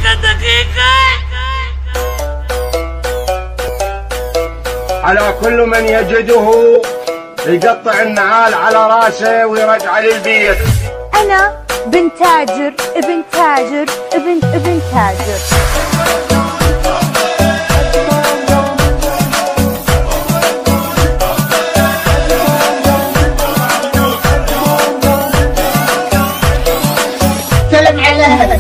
دقيقة. على كل من يجده يقطع النعال على راسه ويرجع للبيت. أنا بنت تاجر ابن تاجر ابن تاجر. سلم على أهلك.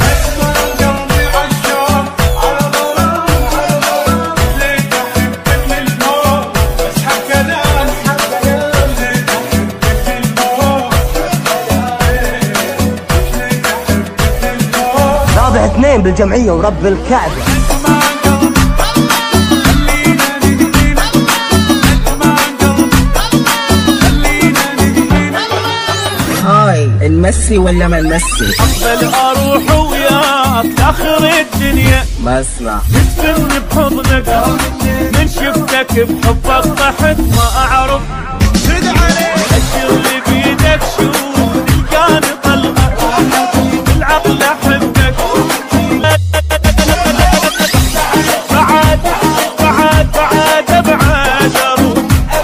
رابع اثنين بالجمعية ورب الكعبة. هاي نمسي ولا ما نمسي؟ أقبل أروح وياك آخر الدنيا ما اسمع تدفن بحضنك من شفتك بحبك طحت ما أعرف الشغل بيدك شوف تلقاني طلقة بالعقل أحبك بعد أروح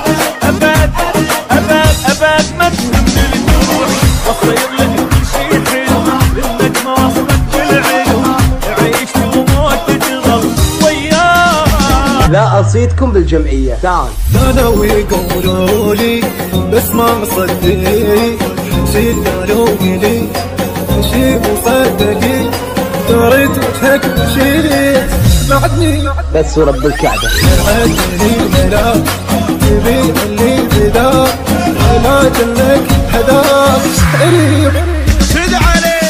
أبد ما تهمني الجروح وصير لك كل شي حلو لأنك ما وصلك بالعلو عيشت وموت تشغل وياك. لا أصيدكم بالجمعية تعال. قالوا يقولوا لي بس ما صدقي شي قالوا لي شي مصدقي دريت وجهك وشيلي بعدني بس ورب الكعبة بعدني بلا تبي اللي بدا انا جلك هداك قريب شد عليه.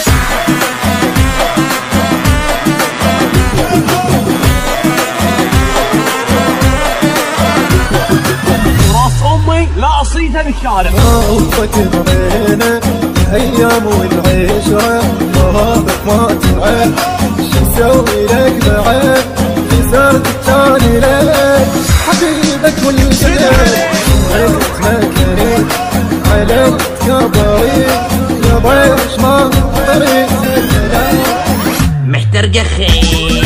راس امي لا اصيدها بالشارع. وفكر بينا ايام والعشره وهابك ما تنعاد شو اسوي لك بعد خسرت الثاني لك حبيبك والجلال عرفت ما كريم عليك كبريت يا ضيش ما طريق محترقة خير.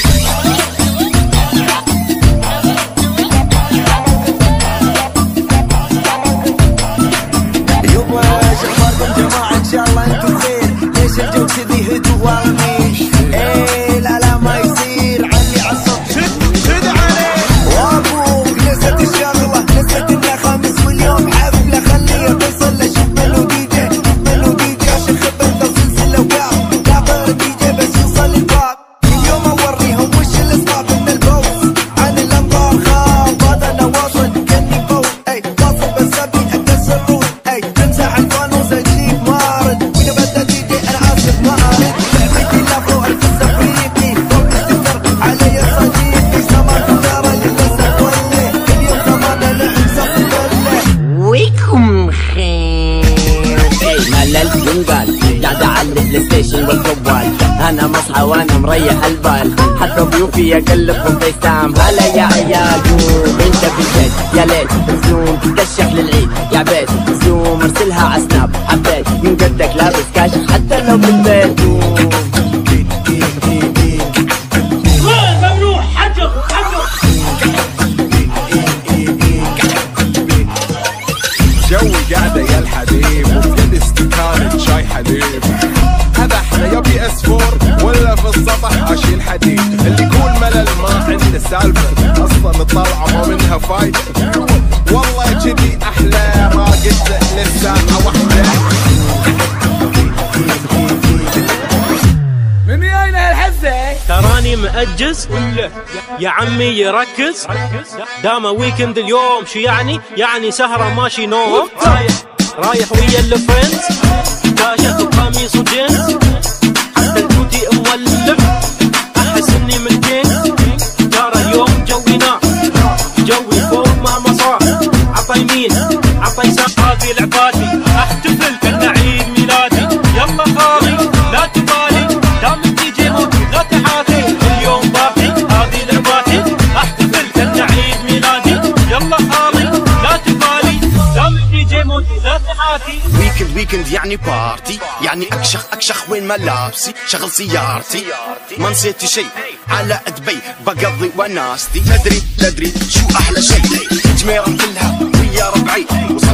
الجو كذي هدوء واميش لا لا ما يصير عني عصب شد عليه وابوك نسيت الشغله نسيت انه خميس واليوم حفله خليه يتصل له شوف منو دي جي عشان خبرته سلسله وقاع كابر دي جي بس يوصل الباب اليوم اوريهم وش الاسباب من البوس عن الانظار خاف هذا انا واصل كاني فوق اي واصل بس ابي اكسر روح اي تمسح الفانوس اجيب مارد واذا بدا دي جي انا اسف ما ارد لعبتي لا فوق الفزه فريقي فوق الستر علي صديقي زمان ترى للاسف ولي كل يوم زمان لعب صف ويكم خير. مللت ينقال قاعد على البلاي ستيشن والجوال انا مصحى وانا مريح البال حتى ضيوفي اقلبهم فيس تايم. هلا يا عيال قوم انت في البيت يا ليل زوم تكشف للعيد يا عبيد زوم ارسلها على سناب حبيت من قدك لابس كاشف حتى لو بالبيت. ممنوع حجر جوي قاعدة يا الحبيب وبيد استكانة شاي حليب. هذا احنا يبي اسفور ولا في السطح اشيل حديد اللي يقول ملل ما عنده سالفة اصلا الطلعة ما منها فايدة والله كذي احلى ما قلت للساعة واحدة. من وين هالحزة؟ تراني مأجز يا عمي يركز داما ويكند اليوم شو يعني سهرة ماشي نوم رايح ويا الفريندز كاشف وقميص وجينز حتى الكوتي مولع احس اني من جينز ترى اليوم جوي نار جوي فوق ما مصار عطى يمين عطى يسار هذه لعباتي احتفل كأنه عيد ميلادي يلا خالي لا تبالي دام الدي جي موجود لا تحاكي اليوم باقي هذه لعباتي احتفل كأنه عيد ميلادي يلا خالي لا تبالي دام الدي جي موجود لا تحاكي. ويكند يعني بارتي، يعني اكشخ وين ملابسي، شغل سيارتي ما نسيت شي على دبي بقضي وناستي. تدري شو احلى شي؟ جميرة كلها ويا ربعي